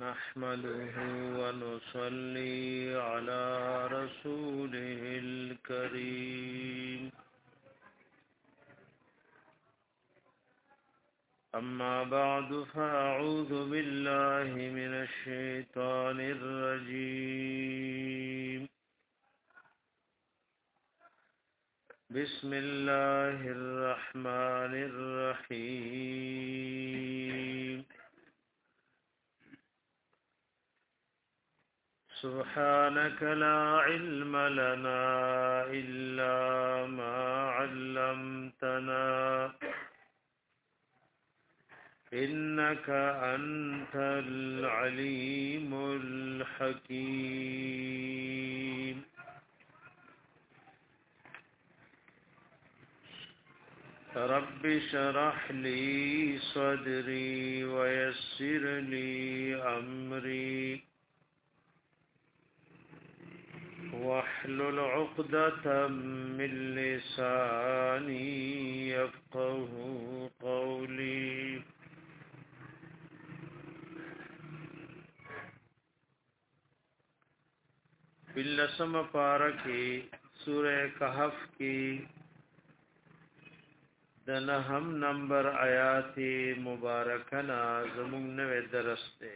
نحمده ونصلي على رسوله الكريم أما بعد فأعوذ بالله من الشيطان الرجيم بسم الله الرحمن الرحيم سبحانك لا علم لنا إلا ما علمتنا إنك أنت العليم الحكيم رب اشرح لي صدري ويسر لي أمري واحلل عقدة من لساني يفقه قولي باللسم پارکی سورہ کہف کی دنہم نمبر آیات مبارکنا زمون نوے درستے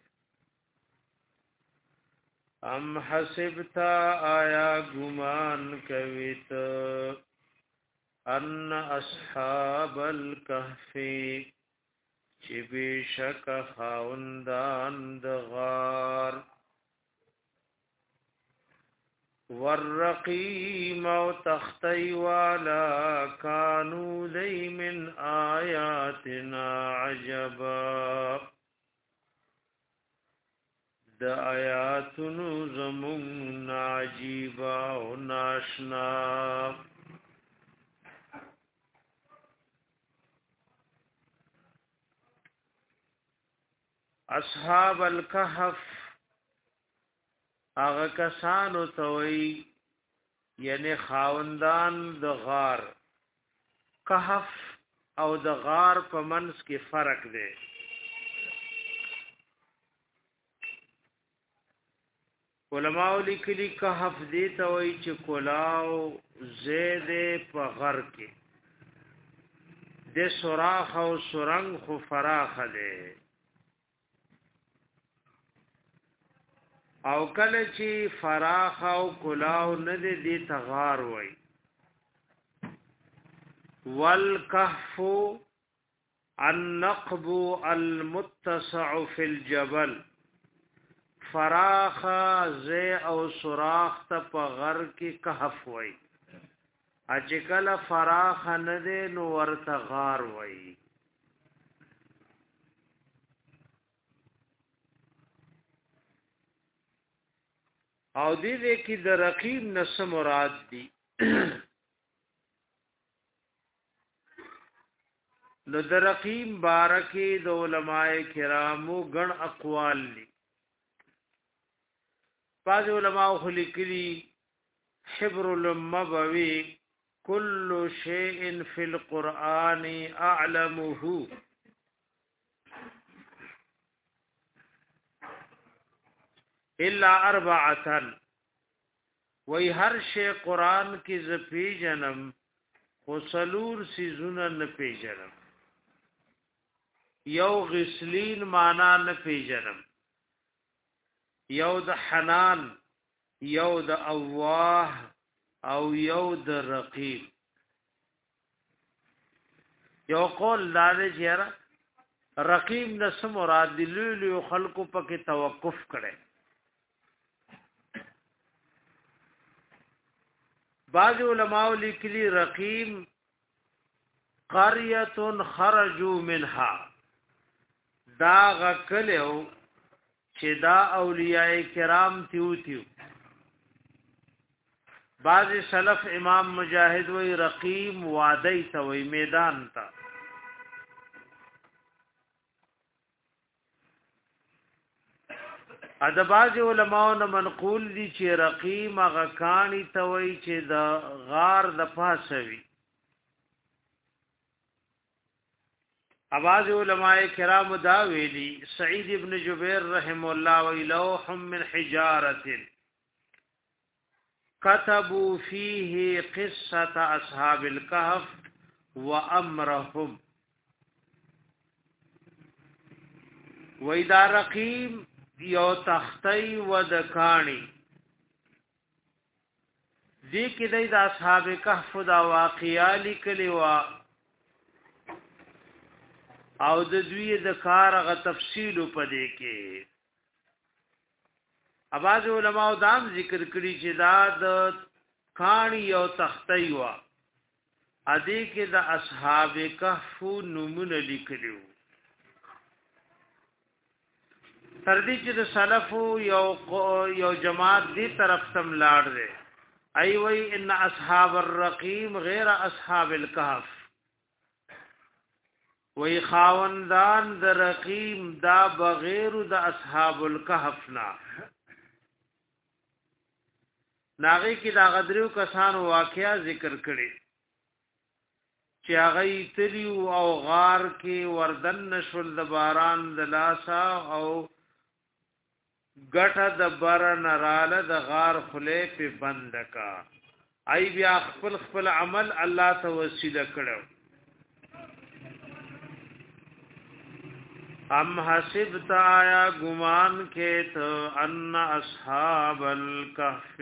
ام حسبتا آیا گمان کویت ان اصحاب الکهف چی بیشک خاوندان دغار والرقیم و تختی والا کانو لی من آیاتنا عجبا د آیاتونو زمون عجیبا و ناشنا اصحاب الکهف اغا کسانو توئی یعنی خاوندان د غار کهف او د غار په منځ کې فرق دی علماء لیکلي کهف دی توئی چې کلاو زید په غر کې د سوراخ او سرنګ خو فراخ دی او کله چې فراخ او کلاو نه دي تغار وای والکهف النقب المتسع في الجبل فراخ ز او سوراخ ته په غر کې کهف وای اجکل فراخ نه دي نو ورته غار وای او دې کې د رقیب نس مراد دي نو د رقیب بارکه د علماء کرامو غن اقوال دي بعض علماء خلقلی حبر المبوی كل شيء في القرآن اعلمه الا اربعه وی هر شی قران کې ز پی جنم خسلور سی زونه نه پی جنم یو غسلین معنا نه پی جنم یو د حنان یو د اواه او یو د رقیب یو قول لاله جره رقیب نس مراد دی لولو خلقو پکې توقف کړي بعض علماء لیکلی رقیم قريه خرجوا منها دا غکلو چې دا اولیاء کرام تیو بعض سلف امام مجاهد وی رقیم وادی توي میدان تا ادباج علماء نه منقول دي چې رقیم غکانی توي چې د غار د پاسوي اواز علماء کرام دا ویلی سعید ابن جبیر رحم الله و لوح من حجاره كتبوا فيه قصه اصحاب الكهف وامرهم وإذا رقيم یو تختی ودکانی دی کې د اصحاب کهف دا واقعیا لیکلی وا او د دوی د کارغه تفصیل پدې کې اواز علماء دام ذکر کړي چې دا د کانی یو تختی وا ادي کې د اصحاب کهف نمونه لیکلیو تر دې چې د سلفو یو جماعت دې طرف تم لاړ دي ای وی ان اصحاب الرقیم غیر اصحاب الكهف وی خاوندان د رقیم دا بغیر د اصحاب الكهف نا ناغي کې دا غدریو کسانو واقعیا ذکر کړي چې هغه تلیو او غار کې وردن نشول د باران د لاسا او ګټه د بار نراله د غار خله په بند کا ای بیا خپل عمل الله ته وسیله کړو ام حسبت آیا گمان کې ته ان اصحاب الكهف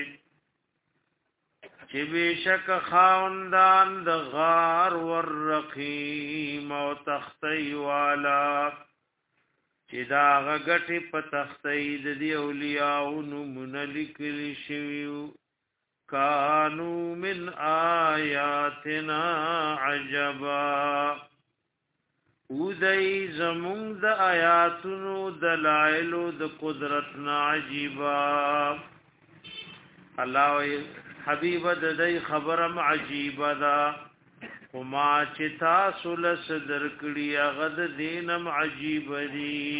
چې بشک خاوندان د غار والرقیم او تختی والا چې دا غټي په تختی د دی اولیاء نو منلکل شیو کانو من آیاتنا عجبا وذی زمون د آیاتونو دلائل د قدرتنا عجیبا الله حبیب د دې خبرم عجیبا دا وما چتا سلس درکړی غد دینم عجیب دی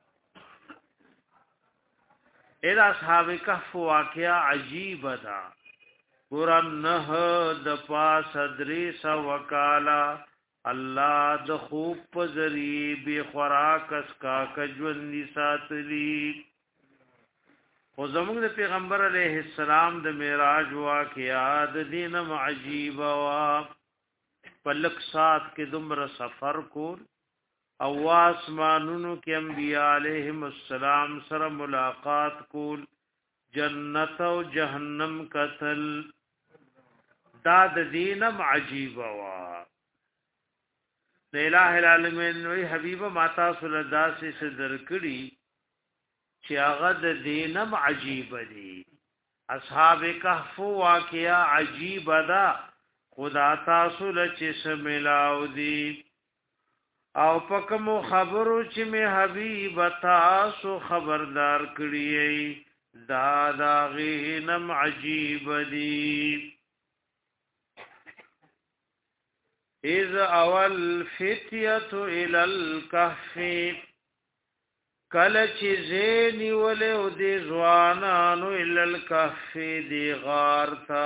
اې اصحاب کهف واقعا عجیب دا قران نه د پاس ادریس وکالا الله د خوب پزری بی خوراک اس کا کجوندی ساتلی خو زموږ د پیغمبر علیه السلام د معراج واقعا د دینم عجیب وا پلک سات کې دمر سفر کول او آسمانونو کې انبیاء علیهم السلام سره ملاقات کول جنت او جهنم قتل دا د دینم عجیب وا الہ العالمین وی حبیب ماتا صلی سے صدر کړي چې هغه د دینم عجیب دي اصحاب کهف واقعا عجیب ده خدا تاسو لچ سملاو دی او پکم خبرو چې می حبیب تاسو خبردار کړی دا غینم عجیب دی اذ اول فتیه الى الكهف کله چې زینی ولې او دی ځوانانو الى الكهف دی غارتا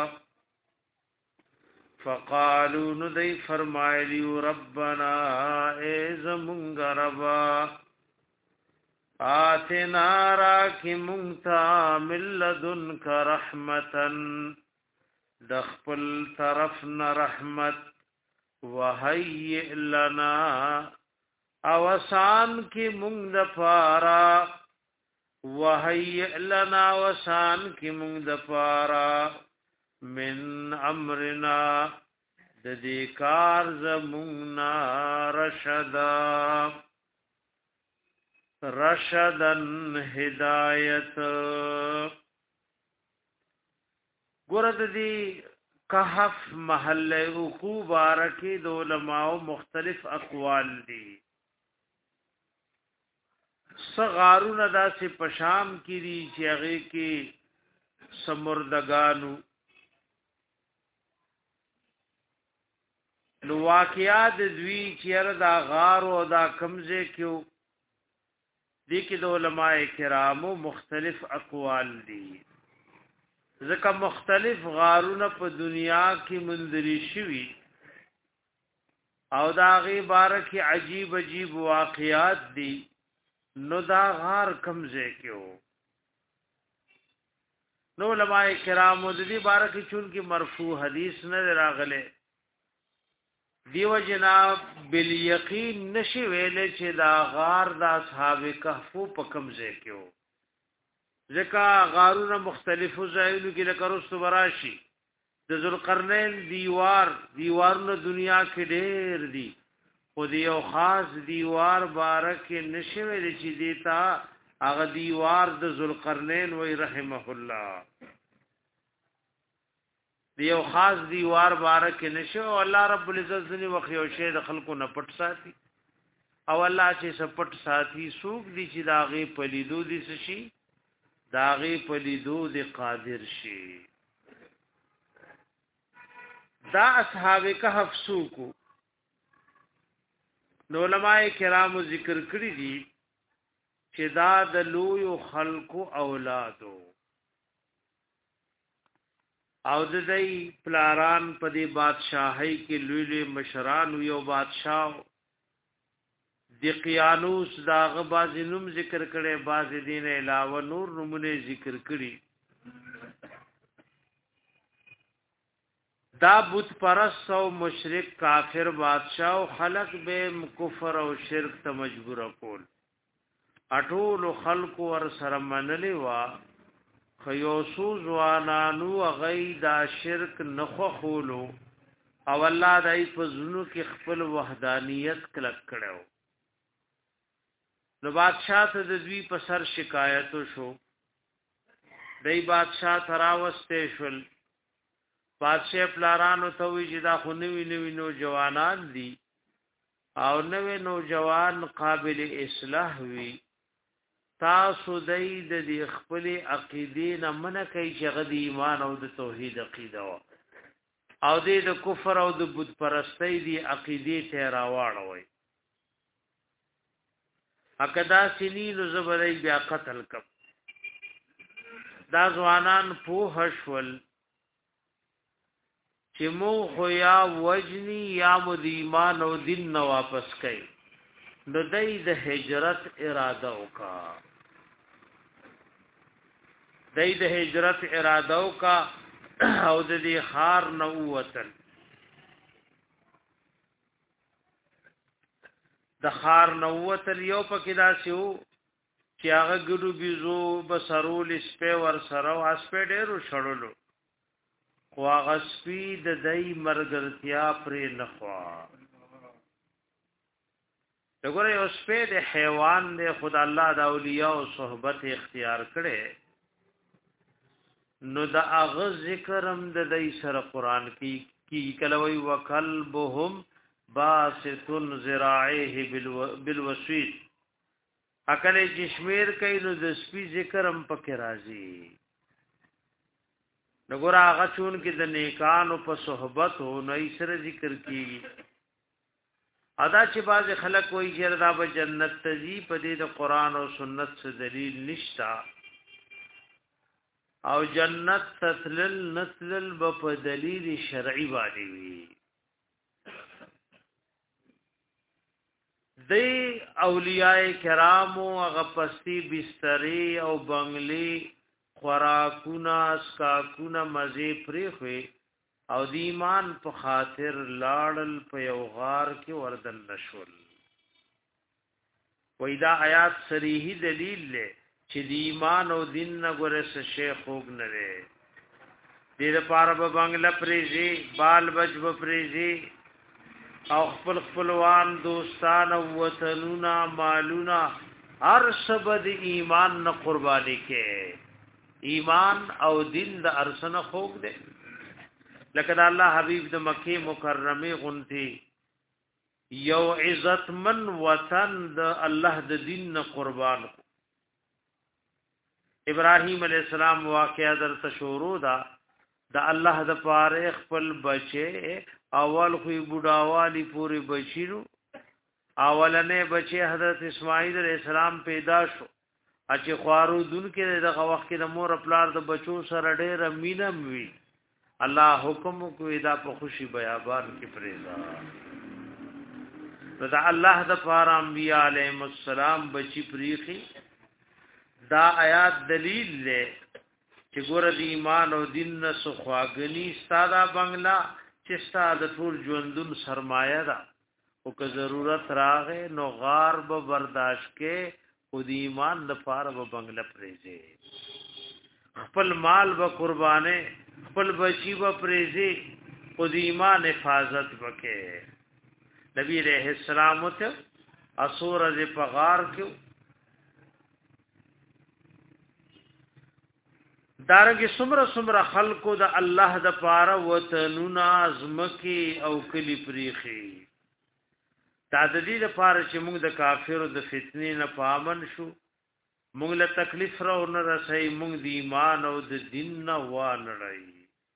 فقالوا ندی فرمایلی ربنا ایز منغربا آتنا راکی منتا ملدنک رحمتا دخپل طرفنا رحمت وحیئ لنا اوسان کی منگ دپارا وحیئ لنا اوسان کی منگ دپارا من امرنا د دې کار زمونا رشدن هدایت ګورد دې کهف محله عقوب بارکی د علماء مختلف اقوال دي صغارون داسې پشام کړي چې هغه کې سمردگانو نو واقعات دوی چیر دا غار او دا کمزه کیو دي کې د علماء کرامو مختلف اقوال دي ځکه مختلف غارونه په دنیا کې مندري شوي او دا غي بارک عجیب عجیب واقعات دي نو دا غار کمزه کیو نو علماء کرام د دې بارک چون کې مرفوع حدیث نه راغله دیو جناب بالیقین نشي ویلې چې دا غار د اصحاب کهف په کمزه کیو ځکه غارونه مختلفو ځایونو کې لکه رسو براشي د ذوالقرنین دیوارونه دنیا کې ډېر دي خو دی یو خاص دیوار بارک نشي ویلې چې دیتا هغه دیوار د ذوالقرنین وی رحمه الله دیو خاص دیوار بارک نشو الله رب العزت ځنی وخیو شه د خلکو نه پټ ساتي او الله چې سپټ ساتي سوق دي چې داغه پلیدو دي شي داغه پلیدو دي قادر شي دا اصحاب کهف سوکو نو علماء کرام ذکر کړی دي چې دا د لوی خلقو اولادو او د دې پلاران په دې بادشاہي کې لوی لوی مشران یو بادشاہ دقیانوس داغه باز نوم ذکر کړي باز دین علاوه نور نمونه ذکر کړي دا بت پرست او مشرک کافر بادشاہ او خلق به کفر او شرک ته مجبور کول اټول خلق ور سره منلی وا خيوسو زوانانو غیدا شرک نخو خولو او الله دای په زونو کې خپل وحدانیت کلک کړو نو بادشاہ ته د دوی په سر شکایت شو دای بادشاہ تراوسته شول بادشاہ پلارانو ته وی چې دا خو نوی نو جوانان دي او نوی نو جوان قابل اصلاح وی تاسو دای د خپل عقیدې نه منع کوي چې غدي ایمان او د توحید عقیده وا او د کفر او د بت پرستی دی عقیدې ته راوړوي اکدا سنین زبرای بیا قتل کم دا ځوانان په هشول چې مو خو یا وجنی یا مد ایمان او دین نه واپس کړي نو دای د هجرت اراده وکا او د دې خار نو وتل د خار نو وتل یو پکې داسیو چې هغه ګډو بيزو بسرول سپه ور سره واسپه ډېرو شړلو خو هغه سپی د دای مرګرتیا پرې نخوا وګوره یو سپی د حیوان د خدای الله د اولیاء او صحبت اختیار کړي نو د هغه ذکرم د دای سره قران کې کلوي وکلبهم باسطن ذراعه بالوسيط اکل جشمیر کین نو د سپی ذکرم پکې راځي نګور هغه چون کې د نیکانو په صحبت هو نو سره ذکر کیږي ادا چې باز خلک وایي چې دا به جنت ته ځي په دې د قران او سنت څخه دلیل نشتا او جنت تسلل نسلل په دلیل شرعي باندې وي دی اولیاء کرامو هغه پستی بستری او بنگلی خوراکونا اسکاکونا مزی پریخوی او دی ایمان په خاطر لاړل په یو غار کې وردن نشول وېدا آیات صریحي دلیل له چې دی ایمان او دین نه ګورس شیخ وګ نه لري دې لپاره په بنگله پریزي بال بچ پریزي او خپلوان دوستان او وطنونا مالونا هر سبد ایمان نه قرباني کې ایمان او دین د ارسنه خوګ دے لکه د الله حبیب د مکه مکرمه غنتی یو عزت من وطن د الله د دین نه قربان ابراهیم علیہ السلام واقعا در تشورو دا د الله د پاره خپل بچي اول خو بډاوالی پوری بچیرو اولنې بچي حضرت اسماعیل علیہ السلام پیدا شو اچې خوارو دن کې دغه وخت کې د مور خپل د بچو سره ډېر مینم وی الله حکم کوي دا په خوشي بیابان کې پریزا دا الله د پاره انبیاء علیهم السلام بچی پریخي دا آیات دلیل له چې ګور د ایمان او دین نه سخواګنی ستاده بنگلا چې ستاده ټول ژوندون سرمایه ده او که ضرورت راغې نو غار به برداشت کې او د ایمان د پاره به بنگلا پریږي خپل مال به قربانې خپل بچی به پریږي او د ایمان حفاظت وکړي نبی علیہ السلام ته اسور از پغار کیو دارنګه سمره خلقو د الله د پاره وتنون ازمکی او کلی پریخي تعددی د پاره چې موږ د کافرو د فتنې نه پامن شو موږ له تکلیف را ور رسي موږ د ایمان او د دین نه و نړۍ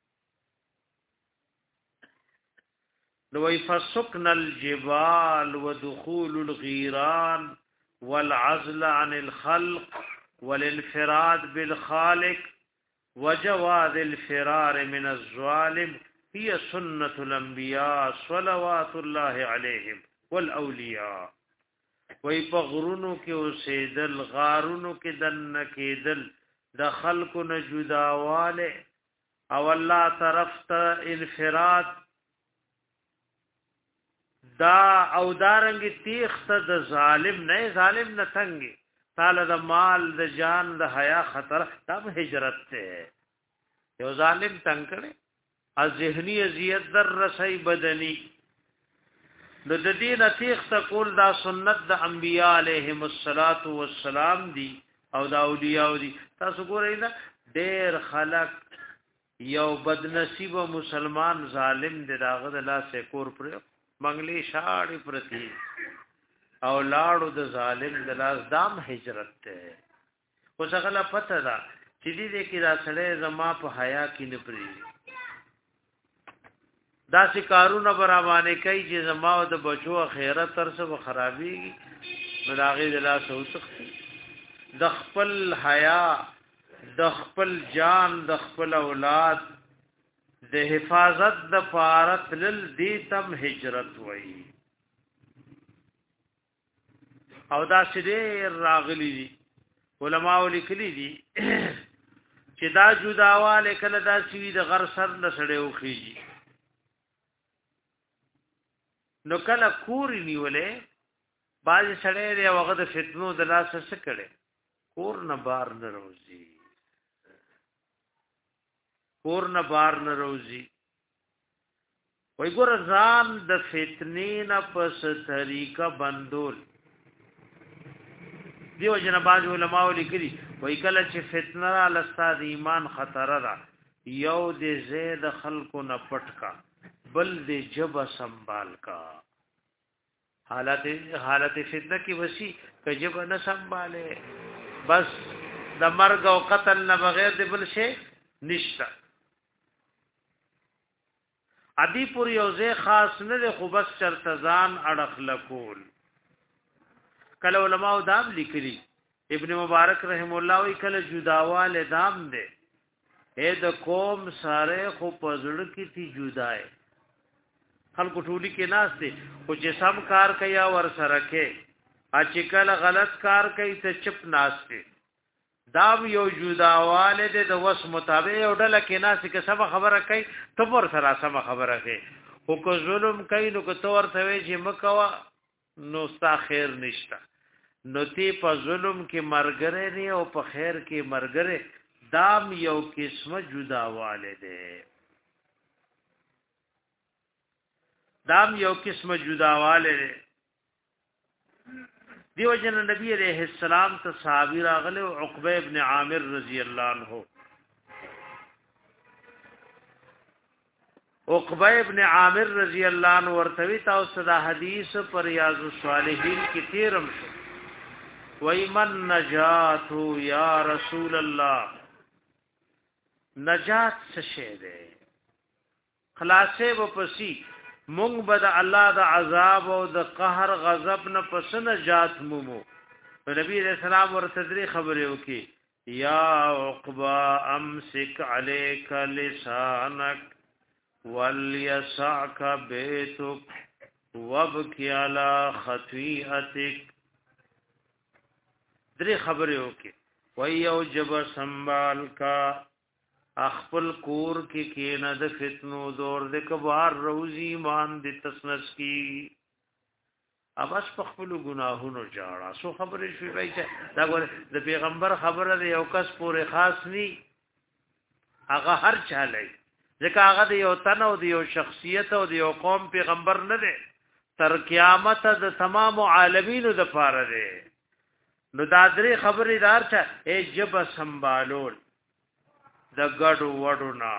نو فسقنا الجبال ودخول الغيران والعزل عن الخلق والانفراد بالخالق وجواز الفرار من الظالم هي سنة الانبياء صلوات الله عليهم والاولیاء وی پغرونو کې اوسېدل غارونو کې دن کېدل د خلقو نه جداواله او الله طرف ته انفراد دا او دارنګ تیخت د ظالم نه څنګه تعالی د مال د جان د حیا خطر تب هجرت ته یو ظالم څنګه کړي از ذهنی اذیت در رسي بدني نو د دین تیخت کول دا سنت د انبیاء علیهم الصلاۃ والسلام دی او د اولیاء دی تاسو ګورئ دا ډېر خلق یو بدنصیب مسلمان ظالم دی داغه د لاسه کور پر منګلی شاړې پرتی او لاړو د ظالم د لاس دام هجرت ته اوس هغه پته ده چې دې کې دا سړی زما په حیا کې نه پری دا شکارونه برابرونه کوي چې زما د بچو خیرت تر څو خرابېږي مداغې د لاس اوسخ د خپل حیا د خپل جان د خپل اولاد د حفاظت د فارت لل دیتم هجرت وای او دا سړي راغلي دي علماء لیکلي دي چې دا جداواله کله دا سوي د غر سر نه سړي وخیږي نو کله کور نیولې باز سړي دی هغه د فتنو د لاس څخه کړي کور نه بار نه روزي کور نه بار نه روزي وای ګور ځان د فتنې نه پس طریقه بندول دیو جنباز علماء لیکلي وای کله چې فتنه را لستا د ایمان خطر را یو د زید خلقو نه پټکا بل د جب سنبال کا حالت فتنه کی وسی کجب نه سنباله بس د مرګ او قتل نه بغیر د بل شي نشتا ادي پور یو ځای خاص نه خو بس چرتزان اڑخ لکول کله علماء دام لیکلي ابن مبارک رحم الله وی کله جداواله دام دے اے د قوم ساره خو پزړ کی تی جدای خلق ټولی کې ناس دي او چې سم کار کوي ور سره کې ا چې کله غلط کار کوي ته چپ ناس دي دام یو جداواله د وس مطابق یو ډله کې ناس کې سم خبره کوي ته ور سره سم خبره کوي او کو ظلم کوي نو کو تور ته وي چې مکوا نو ستا خیر نشتا نو تی په ظلم کې مرګره نه او په خیر کې مرګره دام یو قسمه جداواله ده دام یو قسمه جداواله ده دیو جن نبی علیہ السلام ته صحابی راغله عقبہ ابن عامر رضی اللہ عنہ عقبہ ابن عامر رضی اللہ عنہ ورتوی تاسو دا حدیث پر ریاض الصالحین کی تیرم شو وَيْمَنْ نَجَاتُ یا رسول اللہ نجات سشه ده خلاصه و پسی مونږ بد الله د عذاب او د قهر غضب نه پس نجات مومو نبی رسول الله ورته خبره وکي یا عقبہ امسک علیک لسانک وليسعك بيتك وابکی علی خطیئتک درې خبرې وکي ویو جب سنبال کا اخپل کور کې نه د فتنو دور د کبار روزي ایمان د تسنس کی ابس په خپل گناهونو جاړه سو خبرې شوي وای چې دا ګور د پیغمبر خبره د یو کس پورې خاص ني هغه هر چاله ځکه هغه د یو تن او د یو شخصیت او د یو قوم پیغمبر نه دی تر قیامت د تمام عالمینو د پاره دی نو دا درې خبرې دار چې ای جب سنبالول د ګډو وډو نا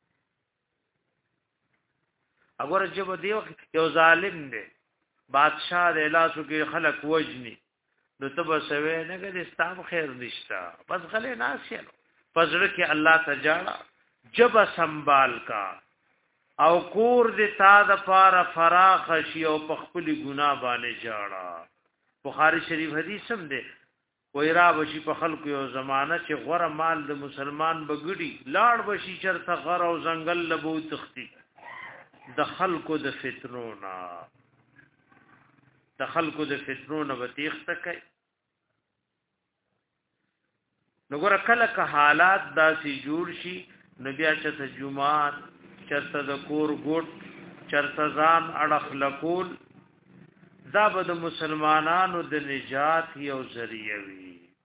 اگر جب دیو یو ظالم دی بادشاہ د لاسو کې خلق وجني نو تب سوي نه کې استام خیر نشتا بس غلې ناسي پزړه کې الله تجاړه جب سنبال کا او کور د تا د پاره فراخ شي او په خپل ګناه باندې جاړه بخاری شریف حدیث هم دی ویرا بشي په خلکو یو زمانہ چې غره مال د مسلمان بغړي لاړ بشي چرته غره او زنګل لبو تختی د خلکو د فتنونا بتیخته کوي نو ګره کله که حالات داسي جوړ شي نو بیا چې جمعات چرته د کور ګټ چرته ځان اړخ لکول دا به د مسلمانانو د نجات یو ذریعہ وي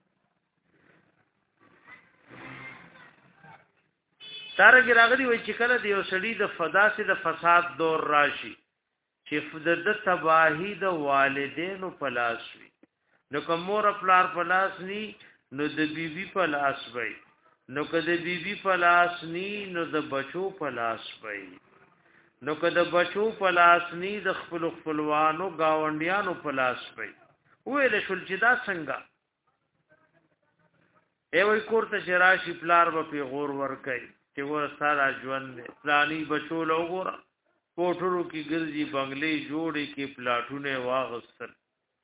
تارګ راغلی وای چې کله د یو سړي د فداسه د فساد دور راشي چې د تباہی د والدینو پلاس وي نو کومور خپلار پلاس ني نو د بیبي پلاس وي نو کده بیبي پلاس ني نو د بچو پلاس وي نو کده بچو پلاسنی د خپلوانو گاونډیانو پلاس پي وې له شول چې دا څنګه ای وای کوړه شراشی پلار په غور ور کوي چې ور سارا ژوند پلانی بچو لوګور کوټرو کې ګرځي بنگلې جوړې کې پلاټونه واغستل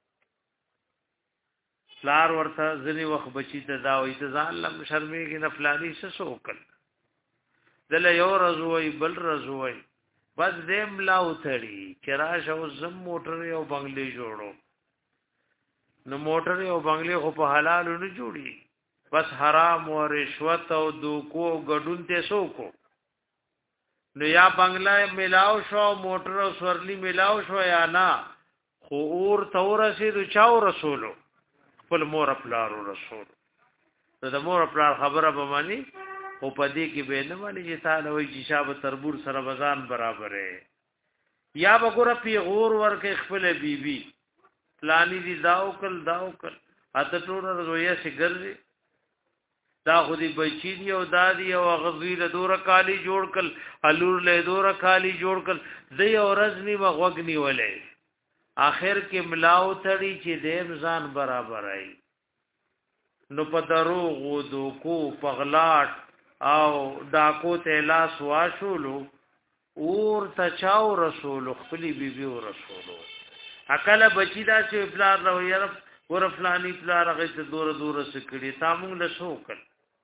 پلار ورته ځنی وخت بچی ته دا وې ته ځان لم شرمېږي نه فلانی څه سوکل دله یو رزوي بل رزوي بس دیم لاو تړي چراش او زم موټر یو بنگلې جوړو نو موټر یو بنگلې خو په حلال نه جوړي بس حرام او رشوت او دوکو غډون ته سوکو نو یا بنگلا ملاو شو موټر او سورلی ملاو شو یا نا خو اور تور سي د چاو رسولو خپل مور خپل رسول د مور خپل خبره به مانی او پدې کې به نه مانی چې تعالی وي چې شابه تربور سره بزان برابرې یا وګوره پی غور ورکه خپل بیبي پلانی دي داوکل اته ټول رویا سي ګرځي دا خو دې بچی دی او دادی او غزویل دور کالی جوړ کل الور له دور کالی جوړ کل دی اورزنی وغوګنی ولې اخر کې ملاو تړي چې دیم ځان برابر ای نو په دروغ او دوکو پغلاټ او ډاکو ته لاس واشولو اور تچاو رسول خپلی بیبي او رسولو اکل بچی دا چې پلار نو یاره ور فلانی پلار هغه ته دور سکړي تامو له شوکل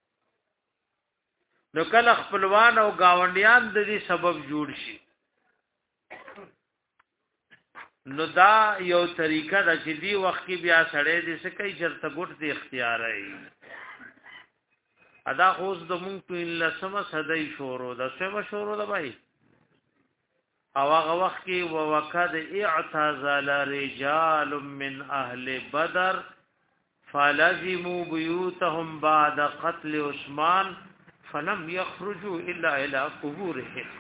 نو کله خپلوان او گاونډیان د دې سبب جوړ شي نو دا یو طریقه د چې دی وخت کې بیا سړی دې څه کوي چرته ګټ دې اختیار ای ادا خوز د مونږ په لسمه صدای شورو د سمه شورو د بای او هغه وخت کې وقد اعتزل رجال من اهل بدر فلزموا بيوتهم بعد قتل عثمان فلم يخرجوا الا الى قبورهم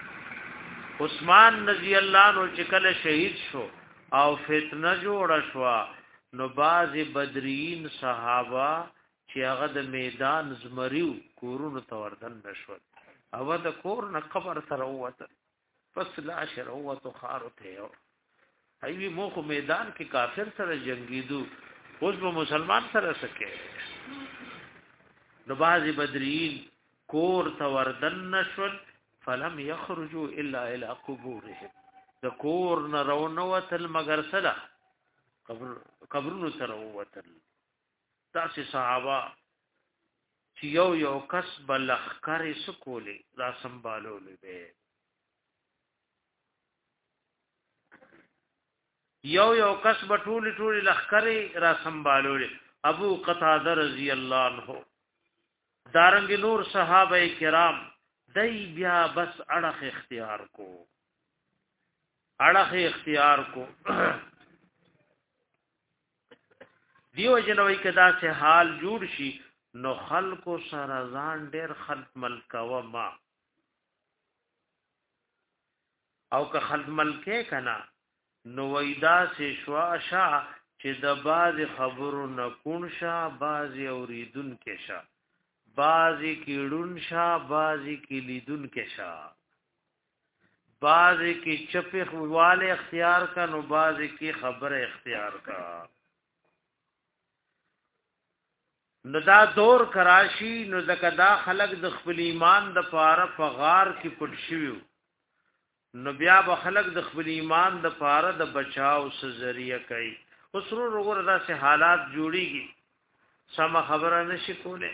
عثمان رضی الله عنه چې کله شهید شو او فتنه جوړه شو نو باز بدرین صحابه چې هغه د میدان زمریو کورونو ته وردن نشول او د کور نه قبر سره وته پس لا شر وته خارو ته ایوی مو خو میدان کې کافر سره جنگیدو اوس به مسلمان سره سکے نو باز بدرین کور ته وردن نشول فلم يخرجوا الا الى قبورهم د کور نه رونوتل مگر سره قبرونو سره وتل تاسو صحابه چې یو کس بلخکر سکولې را سنبالولې به یو کس بټول ټول لخرې را سنبالول ابو قتاده رضی الله عنه دارنګ نور صحابه کرام دای بیا بس اڑخ اختیار کو دیو جنوی کدا سے حال جوړ شي نو خلقو سره ځان ډیر خلق ملکوا ما او که خلق ملکه کنا نو ویدا سے شواشا چې د باز خبرو نکون شا باز اوریدون کې شا باز کیړون شا باز کلیدون کې شا باز کی چپخ والے اختیار کا نو باز کی خبر اختیار کا نو دا دور کراشی نو زکدا خلق د خپل ایمان د پاره فغار کی پټ شیو نو بیا به خلق د خپل ایمان د پاره د بچاو سزریه کوي اوسرو وګوره دا سه حالات جوړیږي سم خبره نشي کوله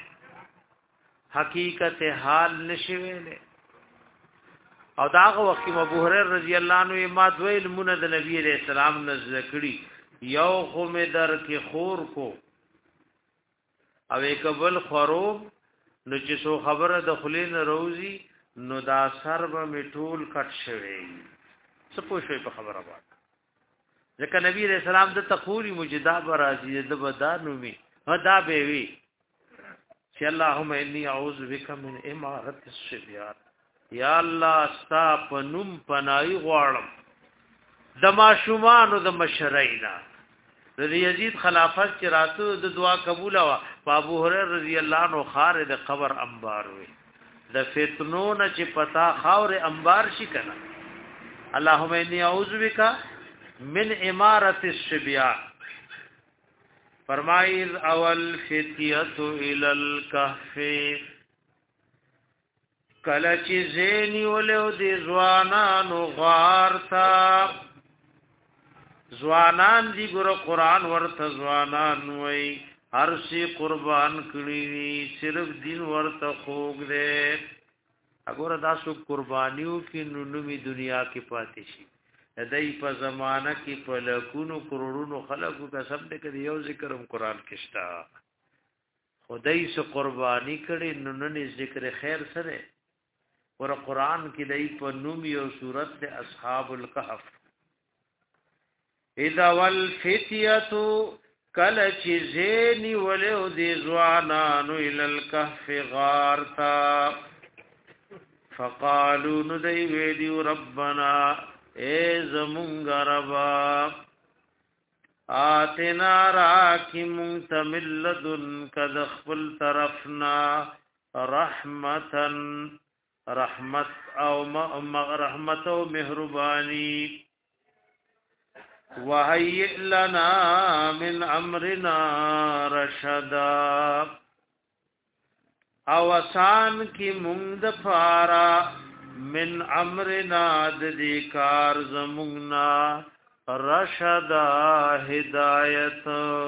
حقیقت حال نشي ویله او داغه وخت ابو هريره رضی الله عنه ما دویل مون د نبی عليه السلام نزل کړي یو خو مې در کې خور کو او کبل خروب نو چې سو خبره د خلین روزي نو دا سر به میټول کټ شوی سپو شوی په خبره باندې ځکه نبی عليه السلام د تخوري مجدا برازي د بدانو می دا به وی چې اللهم اني اعوذ بك من امارت الشبيان یا الله استا پنوم پنای غواړم د ماشومان او د مشرینا د یزید خلافت چې راتو د دعا قبول وا ابو هريره رضی الله عنه خار د قبر انبار وي د فتنو نه چې پتا خاور انبار شي کنه اللهم اني اعوذ بك من امارت الشبيان فرمایل اول فتیه الى الكهف کله چې زینی ولو دي ځوانانو غارتا ځوانان دي ګور قران ورته ځوانان وای هر شي قربان کړی صرف دین ورته خوګ دے اګور تاسو قربانیو کې نونمی دنیا کې پاتې شي دای په زمانہ کې په لکونو کروڑونو خلقو قسم دې کړي یو ذکرم قران کې شتا خدای سو قربانی کړي نونني ذکر خیر سره ور قران کې دای په نوم یو صورت د اصحاب الكهف اذا والفتيه کل چې زینی ولو دي ځوانانو ال الكهف غارتا فقالوا ندی ویدی ربنا اے زمونږ ربا آتنا راکی منتملدن کد خپل طرفنا رحمتن رحمت او مهربانی وهيئ لنا من امرنا رشدا او آسان کی مونږ د پارا من امرنا د دې کار زمونږنا رشدا هدایت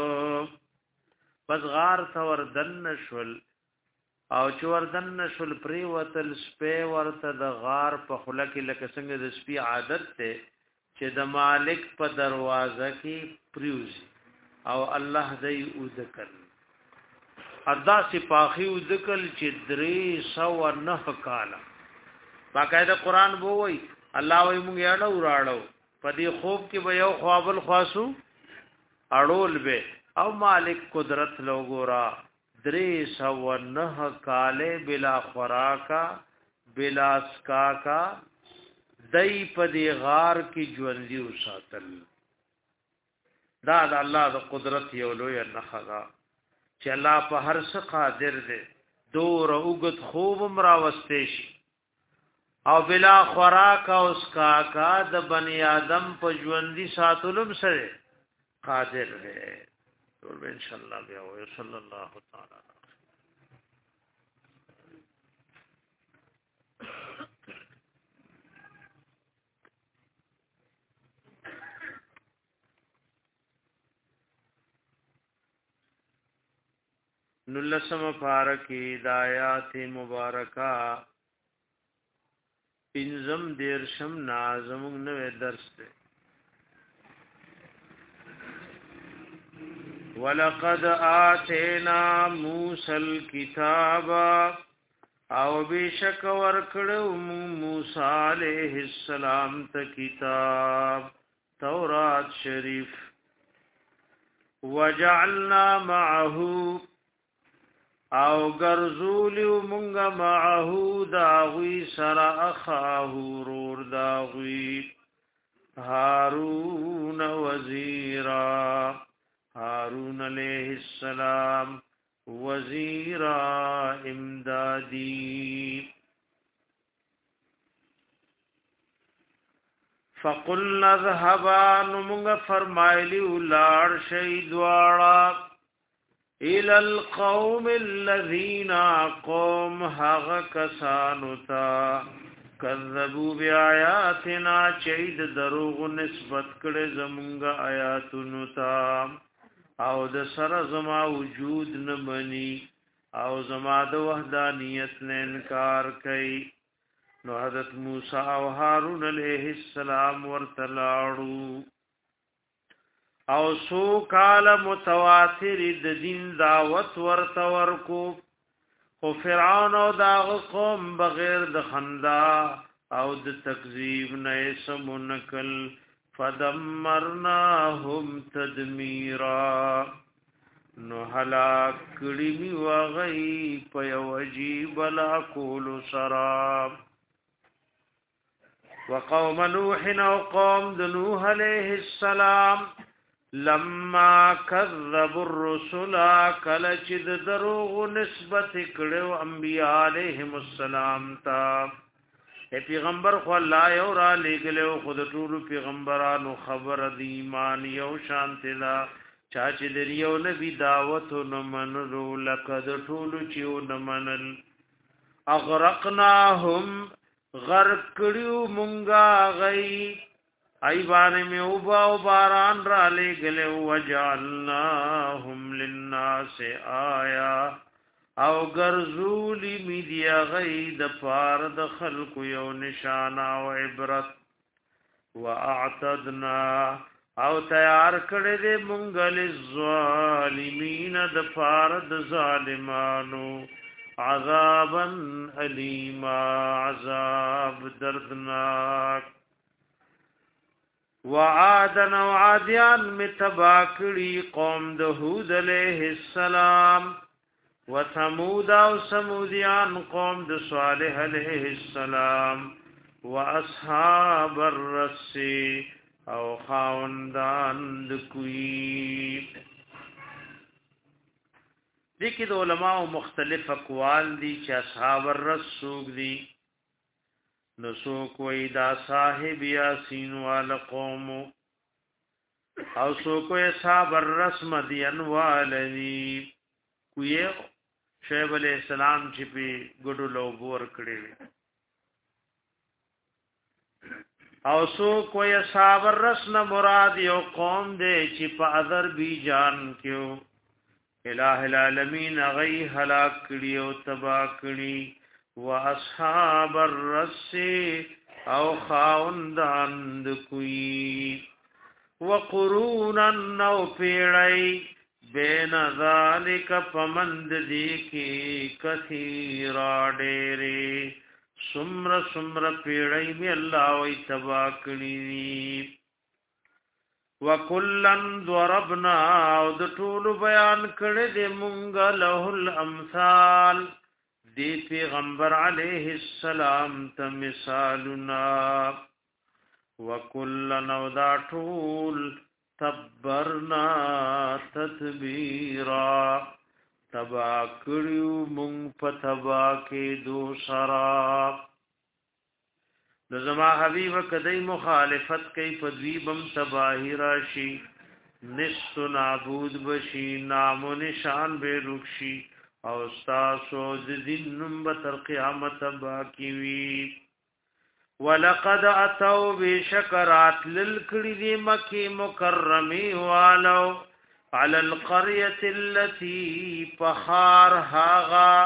پس غار ثور دن شول او چوردن نشل پری وتل سپه ورته د غار په خله کې لکه څنګه د سپي عادت ته چې د مالک په دروازه کې پریوزي او الله دې وذکر ادا سپاخي وذکر چې 309 کاله باقاعده قران وو وي الله وي مونږ یاړو راړو په دې خوب کې به یو خوابل خاصو اړول به او مالک قدرت لوګورا 309 کاله بلا خوراکا بلا سکاکا دای په دی غار کې ژوندۍ وساتل دا د الله د قدرت یو لوی نخغا چې الله په هر څه قادر دی دور اوګت خوب مرا واستې شي او بلا خوراک او سکاکا د بنی آدم په ژوندۍ ساتلم سره قادر دی ټول ان شاء الله بیا او صلی الله تعالی نلسم پارکی دایات مبارکہ پنزم دیرشم نازم نوے درس دے ولقد آتینا موسی الكتاب او بشک ورکړو موسی علیہ السلام ته کتاب تورات شریف وجعلنا معه او غرزول مونږ معه داوی سرا اخاه رور داوی هارون وزیرا هارون علیہ السلام وزیرا امدادی فقلنا اذهبا نمونگ فرمائلی اولار شیدوارا الى القوم الذين قوم حق کسانتا کذبوا بیااتنا چید دروغ نسبت کړه زمونږ آیاتونو ته او د سره زما وجود نه مني او زما د وحدانیت نه انکار کوي نو حضرت موسی او هارون علیہ السلام ورتلاړو او سو کال متواتر د دین دعوت ورتورکو خو فرعون او داغ قوم بغیر د خندا او د تکذیب نه سمونکل فدمرناهم تدمیرا نو هلاک کړي می وغي په وجيب لا کول سراب وقوم نوح او قوم نوح عليه السلام لما كذبوا الرسل کلچ د دروغ نسبت کړو انبیاء علیهم السلام تا پیغمبر خو الله یو را لګلو خود ټول پیغمبرانو خبر دی ایمان یو شانت لا چا چې د یو نبی دعوت نو منلو لقد ټول چې نو منل اغرقناهم غرق کړیو مونږه غي ایوانه می او باران را لګلو وجعلناهم للناس آیا او غرزولی میدیا غید پار د خلق یو نشانه او عبرت واعتدنا او تیار کړه دې مونږ له ظالمین د پار د ظالمانو عذابا الیما عذاب دردناک وعادنا وعادیان متباکړي قوم د هود علیہ السلام وثمود او سمودیان قوم د صالح علیہ السلام واصحاب الرس او خاوندان د کوی دغه علماء مختلف اقوال دي چې اصحاب الرس سوق دي نو سوق وې دا صاحب یاسین وال قوم او سوق وې اصحاب الرس مدین والنی کوی شعیب علیہ السلام چې په ګډو لوبور کړي او سو کوی اصحاب الرسن مراد یو قوم دې چې په اذربایجان کې الہ العالمین غي هلاک کړي او تبا کړي واصحاب الرس او خاوندان د کوی وقرونا نو پیړی بین ذالک پمند دی کی کثیرا ډېرې سمر پیړی می الله وی تبا کړی وکلن ضربنا او د ټول بیان کړی د مونږ له الامثال دی پیغمبر علیہ السلام ته مثالنا وکلن او دا ټول تبرنا تدبیرا تبا کړیو مونږ په تبا کې دو سرا د زما حبیب کدی مخالفت کوي په دوی بم تباہی راشي نست نابود بشي نام و نشان به رخصي او تاسو د دین نوم تر قیامت باقی وی ولقد اتوا بشکرات للکړي دی مکی مکرمی والو على القريه التي فخار هاغا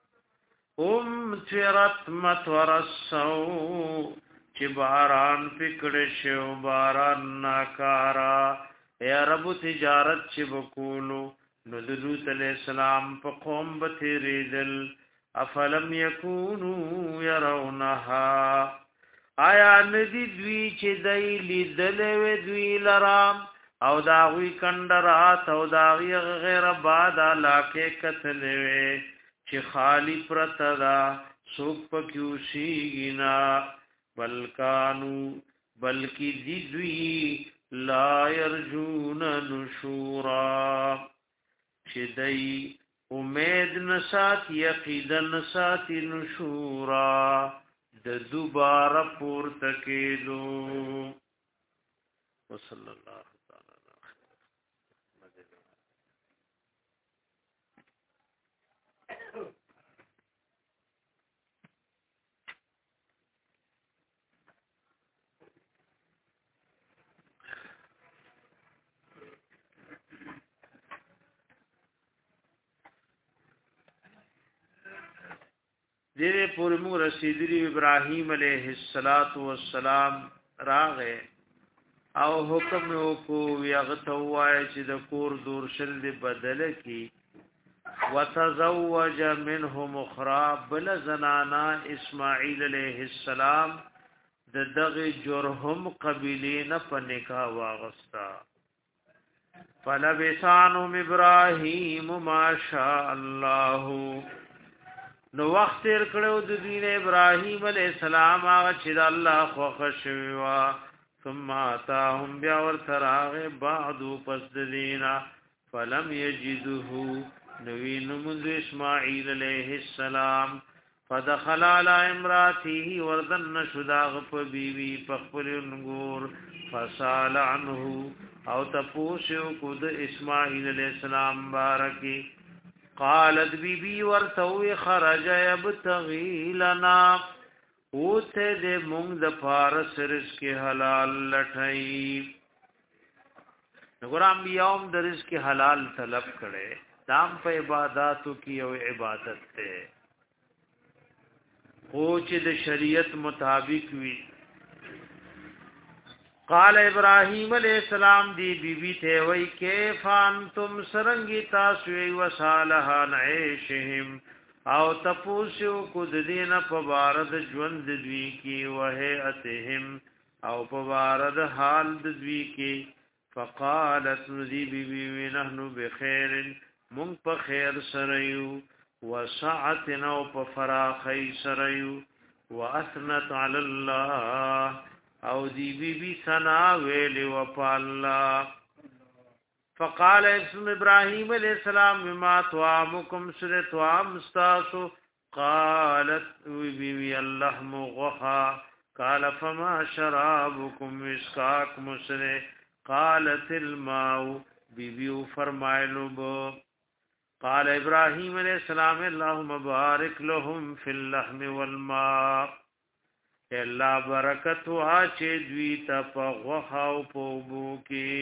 ترت متورسو چې باران پکړ شو باران ناکارا یا رب تجارت چې وکولو نو د لوط علیہ السلام په قوم به تیریدل افلم یکونو يرونها آیا ندی دوی چې دای لیدل و دوی لرام او داوی کندرات او داوی غیر بعد علاقه قتل و چې خالی پرتدا سوق پکیوشینا بلکانو بلکی دی دوی لا يرجون نشورا چدئی امید نسات یقیدا نسات نشورا د دوباره پور تکیدو وصلی الله تعالی دیره پوری مو رسیدلی ابراهیم علیہ السلام راغه او حکم کو یغتوای چې د کور دور شل دی بدل کی وتزوج منهم اخرى بل زنانا اسماعیل علیہ السلام د دغه جرهم قبیلین په نکاح واغستا فلبسانهم ابراهیم ما شاء الله نو وخت تیر کړو د دین ابراهیم علیہ السلام هغه چې د الله خوښ شوی وا ثم اتاهم بیا ور تراغ بعد پس دینا فلم یجده نوین منذ اسماعیل علیہ السلام فدخل على امراته وردن شداغ په بیوی په خپل نګور فسال عنه او تپوسو کو د اسماعیل علیہ السلام بارکی قالت بی بی ورتوی خرج یبتغی لنا اوته دې مونږ د فارس رزق حلال لټای نګرام یوم د رزق حلال طلب کړي دام په عبادتو کې او عبادت ته او چې د شریعت مطابق وي قال ابراهيم عليه السلام دی بیبی ته وای کیف انتم سرنګی تاسو وی وصالحا عيشهم او تپوسو کو د دین په بارد ژوند دوی کی وهاتهم او په بارد حال دوی کی فقالت ذی بیبی نحنو بخير مون په خیر سره یو وسعتنا او په فراخی سره یو واثنت علی الله او دی بی ثنا ویل و پالله فقال ابراهيم عليه السلام بما طعامكم سر طعام استاسو قالت بي اللحم غخا قال فما شرابكم مسكاك مسر قالت الماء بي فرمایلو بو قال ابراهيم عليه السلام اللهم بارك لهم في اللحم والماء الله برکت واچې دوی ته په غوښه او په اوبو کې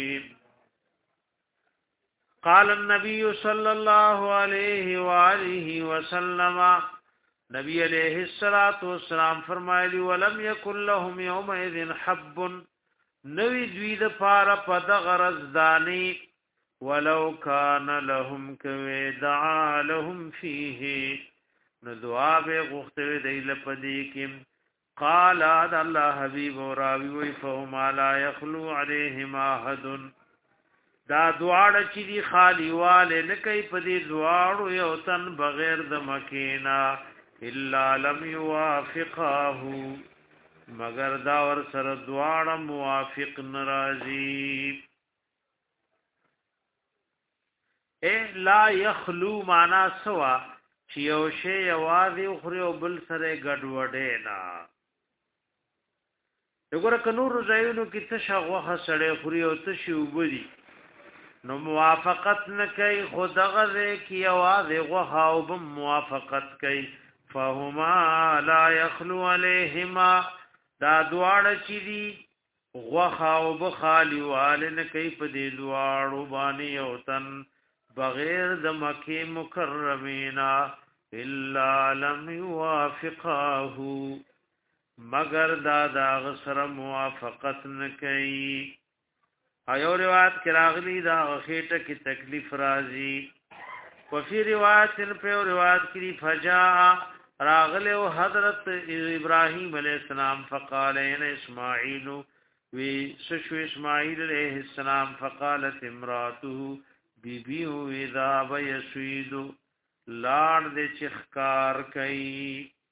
قال النبي صلى الله عليه واله وسلم نبی علیہ الصلوۃ والسلام فرمایلی ولم يكن لهم يومئذ حب نوی دوی د پاره په غرض دانی ولو كان لهم كدعا لهم فيه ندعا به غختو دیل پدی کې قال هذا الله حبيب راوي وي فهما لا يخلو عليهما احد دا دعاړه چې دی خالی والے لکې په دې دعاړو یو تن بغیر د مکینا الا لم يوافقه مگر دا ور سره دعاړه موافق ناراضي لا يخلو معنا سوا چې یو شی یوازې خوري او بل سره ګډوډه نه وګوره کنور زایونو کې څه شغوخه سړی خوري او څه شی وبدي نو موافقت نه کوي خدغه کې आवाज غوخه او بم موافقت کوي فهما لا يخلو عليهما دا دواړه چې دي غوخه او بخالي والے نه کوي په دې دواړو باندې او تن بغیر د مکه مکرمینا الا لم يوافقه مگر دا غسر موافقت نکئی ایو روایت کې راغلی دا خېټه کې تکلیف راځي وفي روایت په روایت کې فجاء راغله حضرت ابراهيم عليه السلام فقال ان اسماعيل وی سشو اسماعیل علیہ السلام فقالت امراته بیبی اذا بيسوید لاړ د چخکار کئ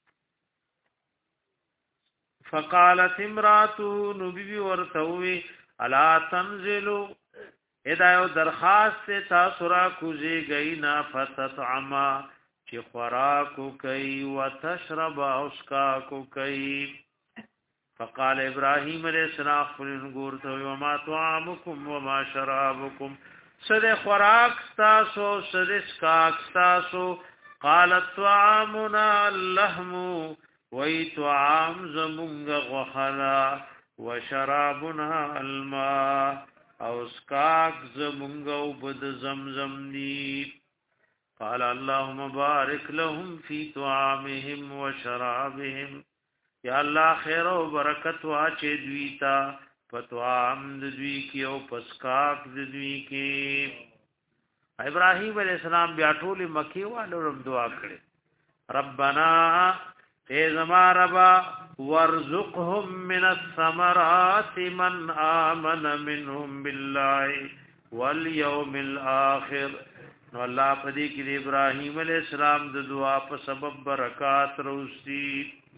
فقالت امراته نبی ورتوي الا تنزلوا اذا یو درخواست تاسو را کوزي غینا فتطعما چې خوراکو کوي وتشرب اسکا کو کوي فقال ابراهيم عليه السلام فرنګورته وما طعامكم وما شرابكم سد خوراک تاسو سد اسکاک تاسو قالت طعامنا اللحم وی طعام زمونږ غوخلا وشرابنا الماء او اسکاک زمونږ وبد زمزم دی قال اللهم بارك لهم في طعامهم وشرابهم یا الله خیر او برکت واچې دوی تا پتوام د دوی کې او پسکاک د دوی کې ابراهيم عليه السلام بیا ټول مکی والو رب دعا کړې ربنا ای زما ربا وارزقهم من الثمرات من آمن منهم بالله واليوم الاخر نو الله پدې کې ابراهيم عليه السلام د دعا په سبب برکات روسي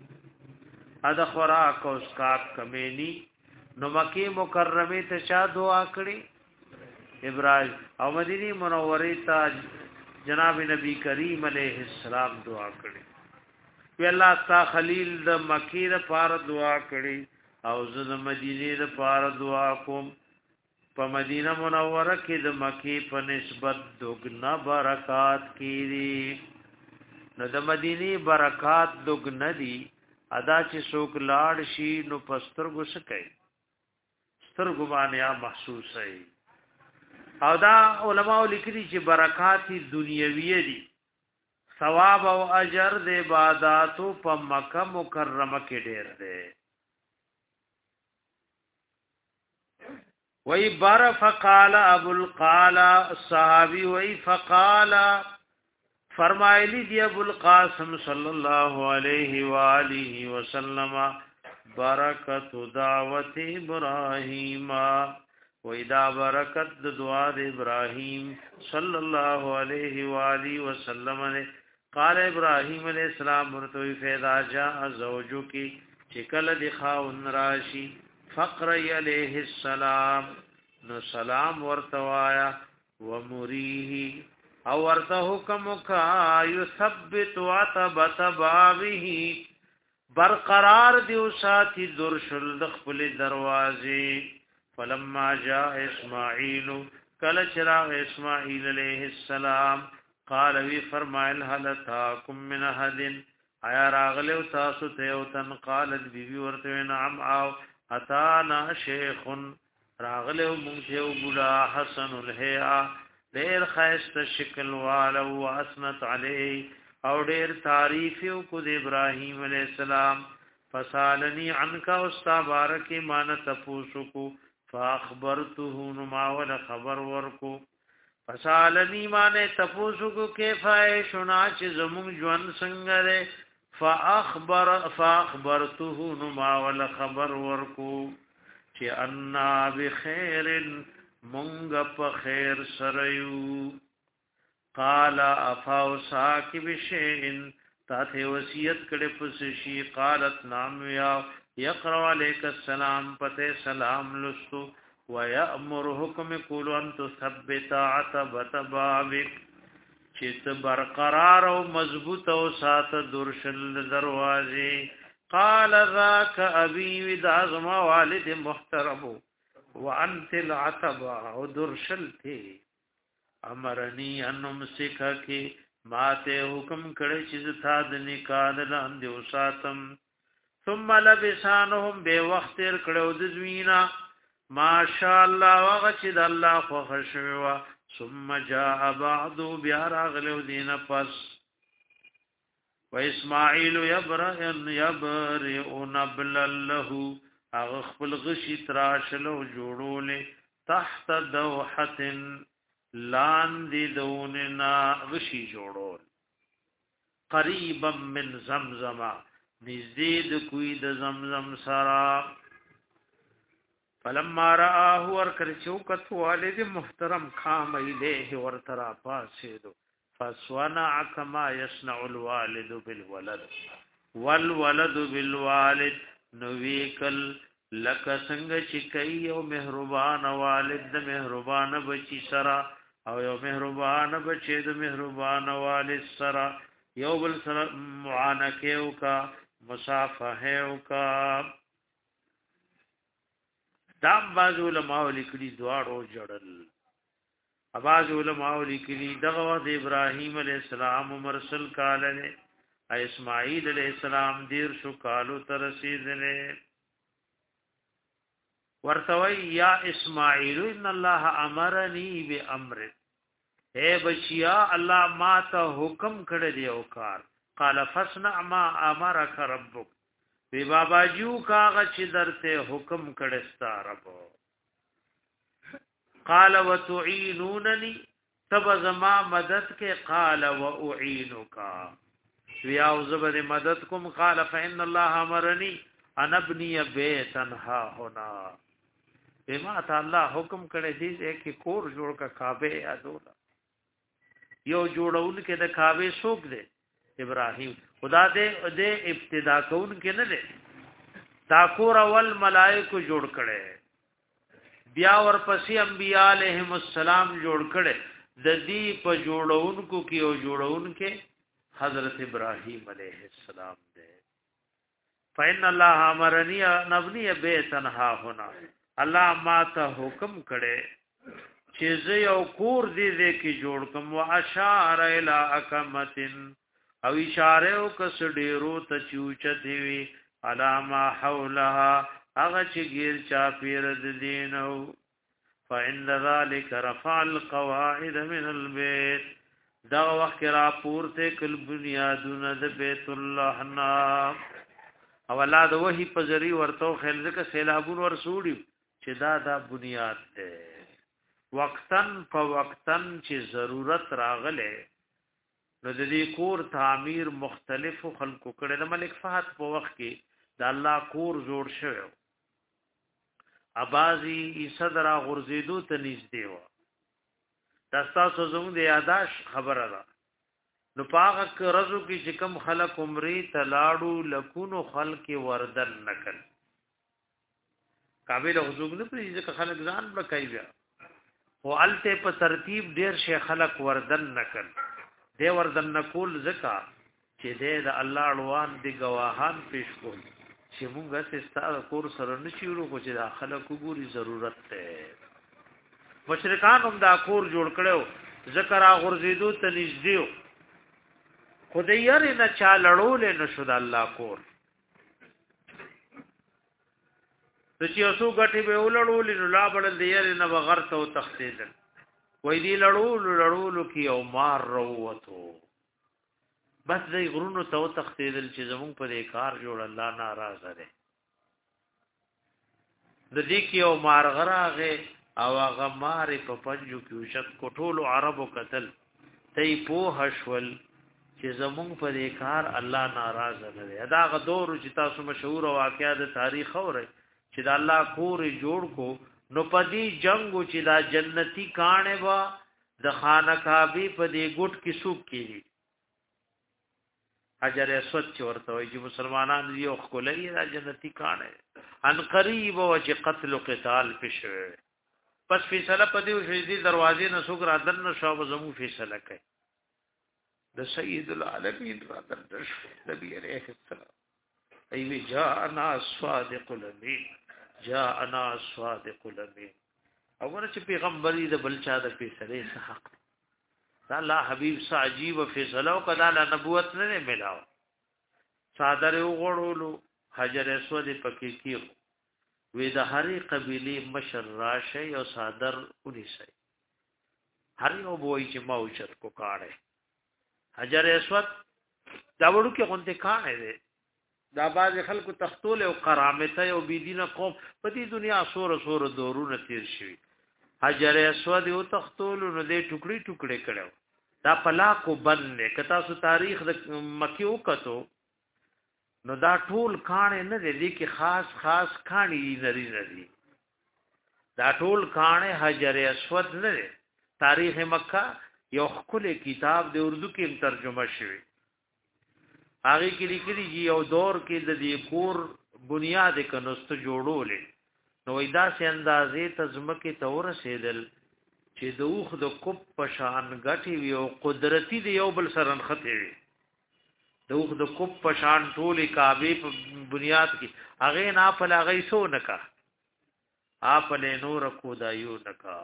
ادا خوراک او اسکاک کمینی نو مکی مکرمه ته چا دعا کړی ابراهیم او مدینی منوره ته جناب نبی کریم علیه السلام دعا کړی وی الله تا خلیل د مکی لپاره دعا کړی او زه د مدینه لپاره دعا کوم په مدینه منوره کې د مکی په نسبت دوګنا برکات کیږي نو د مدینه برکات دوګنا دي ادا چې څوک لاړ شي نو پسترګو سکي سترګو باندې محسوس هي او دا علماء لیکلي چې برکات دنیوي دي ثواب او اجر د عبادتو په مکه مکرمه کې ډېر دی وی بر فقال ابو القال صحابي وی فقال فرمایلی دی ابو القاسم صلی الله علیه و آله وسلم برکت دعوت ابراهیم و اذا برکت دعا د ابراهیم صلی الله علیه و آله وسلم قال ابراهیم علیہ السلام ورته فیضا جاء زوجک چکل دی خاون راشی فقر علیہ السلام نو سلام ورتوایا ومریه او ورته حکم کا یثبت عتبت بابه برقرار دیو ساتي درشل دخل دروازه فلما جاء اسماعیل کل چراغ اسماعیل علیہ السلام قال وی فرمایل هل تاکم من احد ایا راغلو تاسو ته او تن قالت بیبي ورته نعم او اتانا شیخ راغلو مونږ یو بولا حسن الهيا ډیر خیست شکل والو واسنت علی او ډیر تعریف کو د ابراهیم علیہ السلام فسالنی عنک واستبارک مان تفوسو کو فاخبرته نما ول خبر ورکو فسالنی مان تفوسو کو کیفای شنا چې زمون ژوند څنګه ده فاخبرته نما ول خبر ورکو چې ان بخیر مونږ په خیر سره یو قال افاو ساکب شین تاته وصیت کړه پس شي قالت نام یا یقرا علیک السلام پته سلام لستو ويأمر حکم کول ان تثبت عتبت بابک چت برقرار او مضبوط او سات درشل دروازه قال ذاك ابي ودازم والد محترم وانت العتبه او درشلته امرني انم سکه ماته حکم کړی چې تا د نکاح لاندې وساتم ثم لبسانهم به وخت تر کړو د زوینا ماشاء الله وغه چې د الله خو خشوا ثم جاء بعد بیارغلو دین پس و اسماعیل یبرئ نبل له هغه خپل غشي تراشلو جوړولې تحت دوحه لاندې دوننا غشي جوړول قریبا من زمزم نزدې د کوی د زمزم سرا فلما رآه ورکر چوکت والد محترم قام الیه ورترا پاسیدو فسونا كما يصنع الوالد بالولد والولد بالوالد نویکل لک څنګه چې کوي او مهربان والد د مهربان بچی سرا او یو مهربان بچی د مهربان والد سرا یو بل سره معانکه او کا مصافحه او کا دام باز علماء لیکلي دواړو جړل اباز علماء لیکلي دغه د ابراهيم عليه السلام مرسل کاله اسماعیل علیہ السلام دیر شو کالو ترسیدنه ورتوی یا اسماعیل ان الله امرنی بامر اے بچیا الله ما ته حکم کړی دی او کار قال فصنع ما امرك ربك وی بابا جو کاغه چې درته حکم کړی ستا رب قال وتعينونني تب زما مدد کې قال واعينك ویا او زبر مدد کوم قال فإن الله امرني ان ابني بيتا ها هنا بما تعالی حکم کړی دی چې کور جوړ کا کعبه یادولا یو جوړون کې د کعبه سوق دی ابراهيم خدا دې ابتدا کون کې نه دی تاکور اول ملائکه جوړ کړي بیا ورپسې انبیاء علیهم السلام جوړ کړي د دې په جوړونکو کې او جوړونکو حضرت ابراهيم علیہ السلام دے فإن الله امرني ان ابني بيتا ها هنا الله ما ته حکم کړي چې زه یو کور دې کې جوړ کوم واشار الى اقامتن او اشاره او کس ډیرو ته چوچته وی علامه حولها هغه چې غیر چا پیر د دینو فإن ذلك رفع القواعد من البيت دا وخت را پورته کل بنیادونه د بیت الله نا اولاد وਹੀ پزری ورته خل ځکه سیلابون ور سوړي چې دا بنیاد ده وقتن په وقتن چې ضرورت راغله نو د دې کور تعمیر مختلف خلکو کړي د ملک فهد په وخت کې د الله کور جوړ شوی ابازي صدر غرزیدو ته نږدې و دستا سوزم د یاداش خبره ده نو پاغه کرزو کې چې کم خلق عمرې تلاړو لکونو خلق وردن نکل قابل حضور نه پرې چې خلق ځان بکای بیا او الته په ترتیب ډیر شي خلق وردن نکل دی وردن نکول زکا چې د الله اړوان دی گواهان پیش کول چې موږ ستاسو کور سره نشو کو چې داخله کوګوري ضرورت ده مشرکان هم دا کور جوړ کړو ذکر غرزیدو ته نږدې خدای یې نه چا لړول نه شو د الله کور ته چې اوسو غټي به ولړول نو لا بل دې نه بغیر ته تختیدل وې دې لړول کې او مار وروته بس دې غرونو ته تختیدل چې زمون په دې کار جوړ الله ناراضه ده د دې کې او مار غراغه او هغه مارې په پنجو کې وشت کوټولو عربو قتل تی په حشول چې زمونږ په دې کار الله ناراضه نه دی دا غدور چې تاسو مشهور واقعیا د تاریخ اورئ چې د الله کور جوړ کو نو په دې جنگو چې دا جنتی کانه وا د خانقابه په دې ګټ کې سوق کیږي حجر اسود چې ورته وي چې مسلمانان یو خلای دا جنتی کانه ان قریب او چې قتل او قتال پښه پس فیصله پدې وشي دي دروازې نه څوک را دن شو زمو فیصله کوي د سید العالمین را دن نبی عليه السلام ایوی جاءنا الصادق الامین جاءنا الصادق الامین اور چې پیغمبري د بلچا د فیصله حق الله حبیب عجیب فیصله او کدا نبوت نه ملاو صادره وګړولو حجر اسود پکې کیو وې د هرې قبيله مشر راشه او صادر ونی سي هر یو بوئی چې موچت کو کاړه حجر اسود دا وړو کې غونډه کاڼه ده دا باز خلکو تختول او کرامت او بيدینه قوم په دې دنیا سور دورونه تیر شي حجر اسود یو تختول نو دې ټوکړي ټوکړي کړو دا پلاکو بند کتا سو تاریخ د مکی وکتو نو دا ټول کان نه دي کې خاص کانی نری دا ټول کان حجر اسود نه دي تاریخ مکه یو خپل کتاب د اردو کې ترجمه شوی هغه کې لیکلي یو دور کې د دې کور بنیاد کنوست جوړولې نو ایدا سي اندازې تزمکه تور رسیدل چې دوخ د کوپ پشان غټي وی او قدرتي دی یو بل سرن خطي وی دوخ د کوپ پشان ټولې کعبه په بنیاد کې هغه نه په لاغې سو نکا اپ له نور کو دایو نکا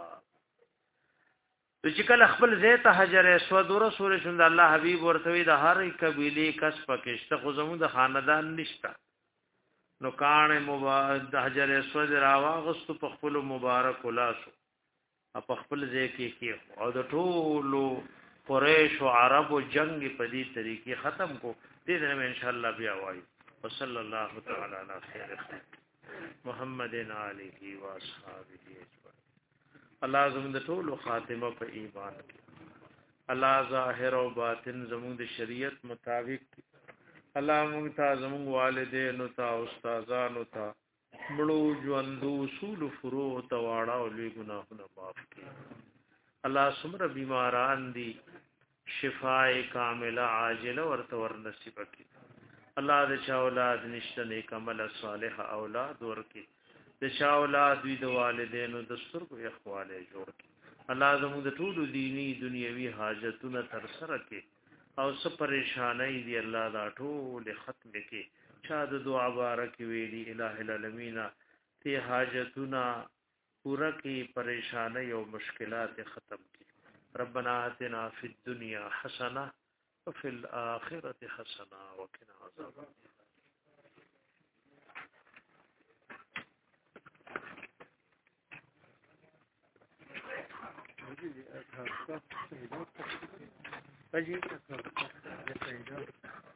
چې کله خپل زیت حجر اسود رسول شند الله حبیب ورته د هر قبيله کس پکشته خو زمو د خاندان نشتا نو کان مبارک حجر اسود راواغست په خپل مبارک ولاسو په خپل ځای کې او د ټولو قریش او عرب جنگ په دې طریقې ختم کو دې نه ان شاء الله بیا وایي وصلی الله تعالی علی خیر محمد علیه و اصحابہ اجمعین الله زموږ د ټولو خاتمه په ایمان کې الله ظاهر او باطن زموږ د شریعت مطابق الله موږ ته زموږ والدین او استادانو ته مړو ژوندو اصول فروع ته واړه او لوی ګناهونه معاف کړي الله سمره بیماران دي شفاء کامله عاجله ورته ور نصیب کړي الله د چا اولاد نشته نیک عمل صالح اولاد ورکړي د چا اولاد دوی د والدینو د سترګو اخواله جوړ کړي الله زموږ د ټولو دینی دنیوي حاجتونه تر سره کړي او څه پریشانای دي الله دا ټول ختم کړي چا د دعا بارک ویلي الٰه العالمین ته حاجتونه پورا کی پریشانای او مشکلات ختم کی ربنا آتنا فی الدنیا حسنه وفي الاخره حسنه وقنا عذاب النار